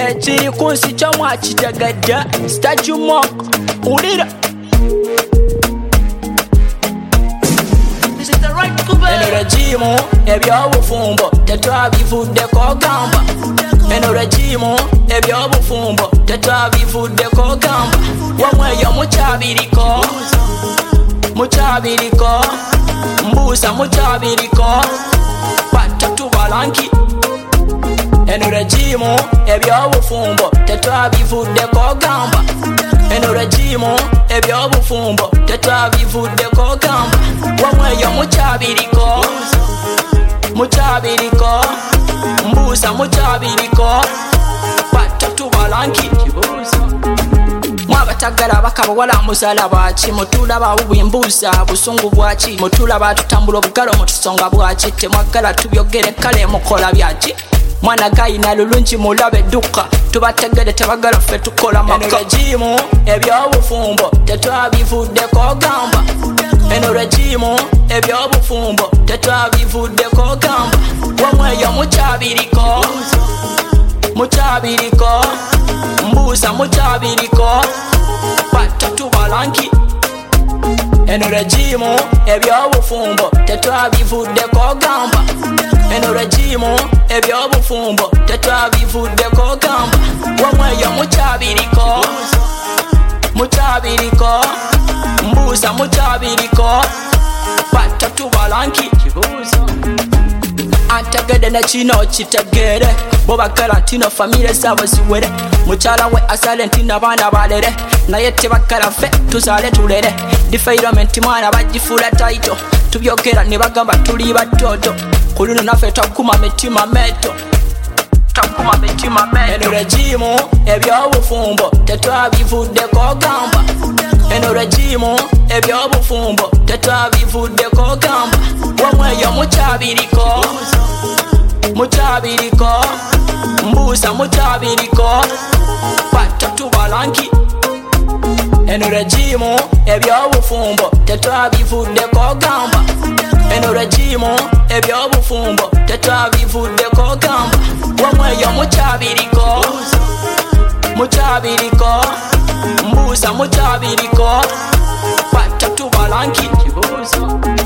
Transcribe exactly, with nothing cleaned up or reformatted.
ekiri ku nsi kyo mwakitegedde statue monk ulira eno regimu ebyobufumbo tetwabivuddeko gamba eno regimu ebyobufumbo tetwabivuddeko gamba wamweyo mukyabiriko mukyabiriko mbuusa mukyabiriko batatu balanki eno regimu ebyobufumbo tetwabivuddeko gamba eno regimu ebyobufumbo tetwabivuddeko gamba wamweyo mukyabiriko mukyabiriko mbuusa mukyabiriko batatu balanki mwabatagala bakaba wala musala bwaki mutulaba bwimbuusa busungu bwaki mutulaba tutambula obugalo mutusonga bwaki temwagala tubyogere kale mukola byaki mwana gayina lulungi mulabe edduka tubategere tebagala ffe tukola maka eno regimu ebyobufumbo tetwabivuddeko gamba eno regimu ebyobufumbo tetwabivuddeko gamba wamweyo mukyabiriko mukyabiriko mbuusa mukyabiriko batatu balanki eno regimu ebyobufumbo tetwabivuddeko gamba eno regimu ebyobufumbo tetwabivuddeko gamba wamweyo mukyabiriko mukyabiriko mbuusa mukyabiriko batatu balanki antegede nekino kitegere bobagala ntino famire zabo ziwere mukyala we asale ntina abaana balere naye tebagala ffe tuzaale tulere development mwana bagifuula taito tubyogera ne bagamba tuli batoto ku luno naffe taguma mitima meto taguma mitima meto eno regimu ebyobufumbo tetwabivuddeko gamba eno regimu ebyobufumbo tetwabivuddeko gamba wamweyo mukyabiriko mukyabiriko mbuusa mukyabiriko batatu balanki eno regimu ebyobufumbo tetwabivuddeko gamba eno regimu ebyobufumbo tetwabivuddeko gamba wamweyo mukyabiriko mukyabiriko mbuusa mukyabiriko batatu balanki